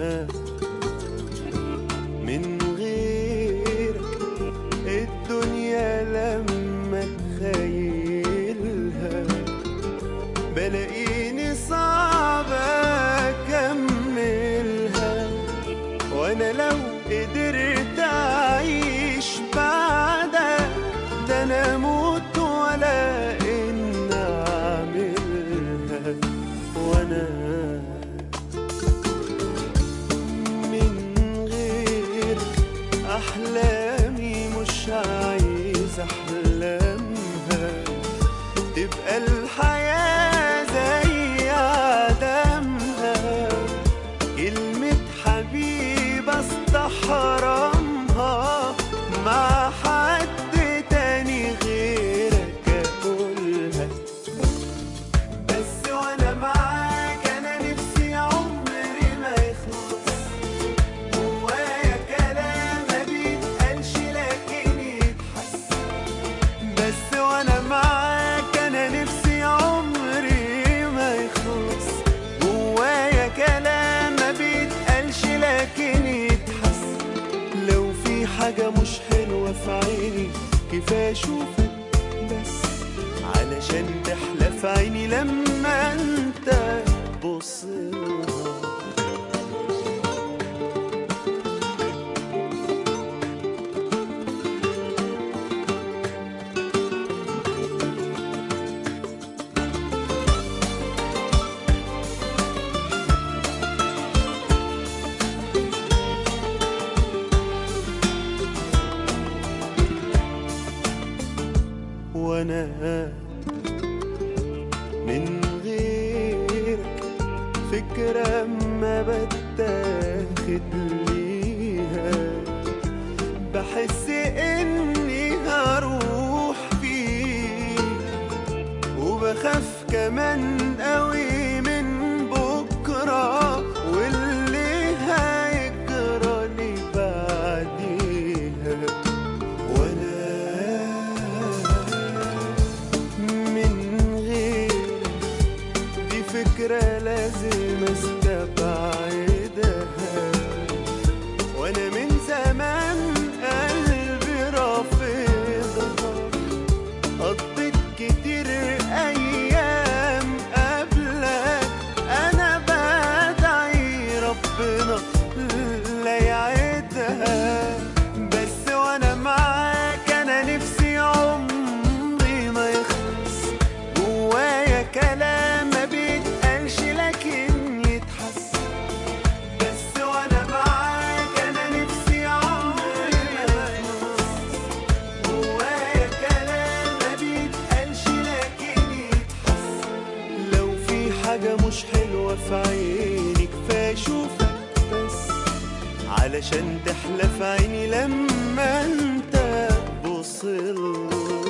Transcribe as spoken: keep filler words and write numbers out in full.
من غيرك الدنيا لما اتخيلها بلاقيني صعب اكملها. وانا لو قدرت اعيش بعدك ده انا اموت ولا ان اعملها. وانا من غير احلامي مش عايز احلامها، تبقى الحياة زي عدمها. كلمة حبيب استحرمها مع حد تاني غيرك اقولها. بس وانا معاك انا نفسي عمري ما يخلص، جوايا كلام ما بيتقالش لكن يتحس. بس وانا معاك انا نفسي عمري ما يخلص، جوايا كلام ما بيتقالش لكن يتحس. لو في حاجة مش حلوة في عيني كفاية اشوفك بس، علشان تحلى في عيني لما انت تبصلها. وانا من غيرك فكرة ما بتاخد ليها، بحس اني هروح فيك وبخاف كمان قوي من بكرة واللي هيجرى لي بعديها. وانا فكرة لازم استبعدها. وانا من زمان قلبي رافضها، قضيت كتير ايام قبلك انا بدعي ربنا لا يعيدها. بس وانا معاك انا نفسي عمري ما يخلص، جوايا كلام ما بيتقالش لكن يتحس. بس وانا معاك انا نفسي عمري ما يخلص، جوايا كلام ما بيتقالش لكن يتحس. لو في حاجة مش حلوة في عيني كفاية اشوفك بس، علشان تحلى في عيني لما انت تبصلها.